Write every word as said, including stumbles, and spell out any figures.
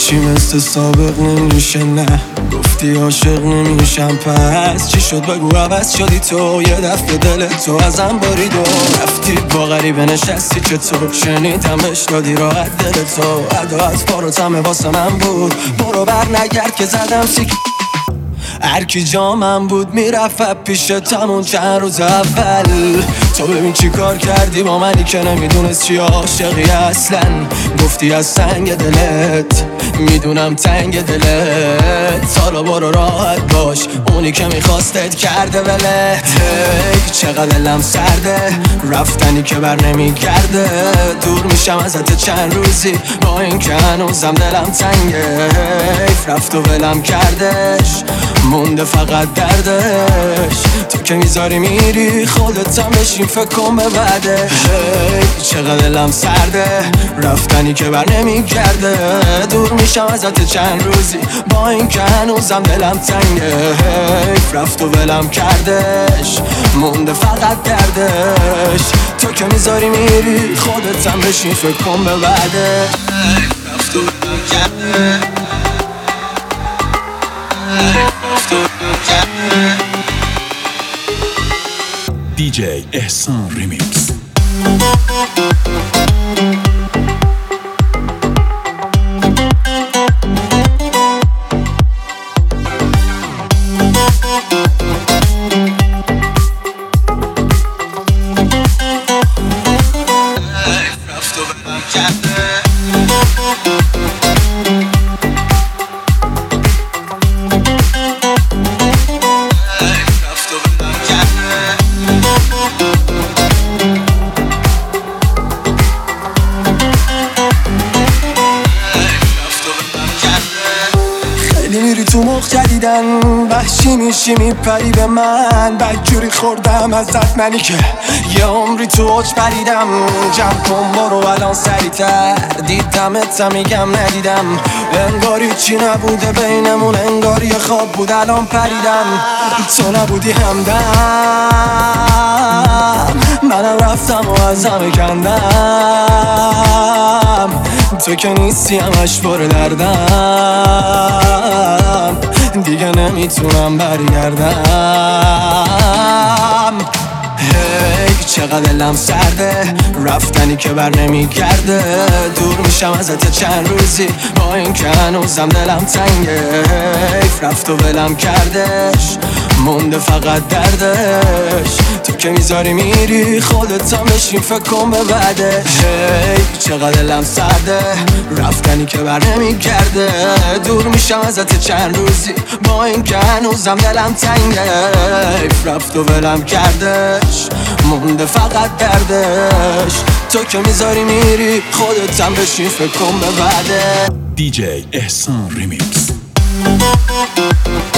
هیچی مثل سابق نمیشه، نه گفتی عاشق نمیشم، پس چی شد بگو عوض شدی تو؟ یه دفعه دل تو ازم برید و رفتی با غریبه نشستی، چطور شنیدم بهش دادی راحت دل تو؟ عداعت پاروتمه واسه من بود، برو بر نگرد که زدم سیک. هرکی جامم بود میرفت پیش تمون چند روز اول. تو ببین چی کار کردی با منی که نمیدونست چی عاشقی اصلا. گفتی از سنگ دلت میدونم تنگ دلت، حالا برو راحت باش، اونی که میخواستت کرده ولت. هی چقدر دلم سرده، رفتنی که بر نمیگرده، دور میشم ازت چند روزی با این که هنوزم دلم تنگه. حیف رفت و ولم کردش، مونده فقط دردش. تو که میذاری میری خودتم بشین فکر کن به بعدش. هی چقدر دلم سرده، رفتنی که بر نمیگرده، دور میشم ازت چند روزی با این که هنوزم دلم تنگه. حیف رفت و ولم کردش، مونده فقط دردش. تو که میذاری میری خودتم بشین فکر کن به بعدش. حیف رفت و ولم کردش. دی جی احسان ریمیکس. میری تو مخ جدیدن، وحشی میشی میپری به من. بدجوری خوردم ازت منی که یه عمری تو اوج پریدم. جمع کن برو الان سریعتر، دیدمت میگم ندیدم. انگاری چی نبوده بینمون، انگار یه خواب بود الان پریدم. تو نبودی همدم، منم رفتم و ازم کندم. تو که نیستی همش پر دردم، دیگه نمیتونم برگردم. هی چقدر دلم سرده، رفتنی که بر نمیگرده، دور میشم ازت چند روزی با این که هنوزم دلم تنگه. حیف رفت و ولم کردش، مونده فقط دردش. تو که میذاری میری خودتم بشین فکر کن به بعدش. هی چقدر دلم سرده، رفتنی که بر نمیگرده، دور میشم ازت چند روزی با این که هنوزم دلم تنگه. حیف رفت و ولم کردش، مونده فقط دردش. تو که میذاری میری خودتم بشین فکر کن به بعدش. دی جی احسان ریمیکس.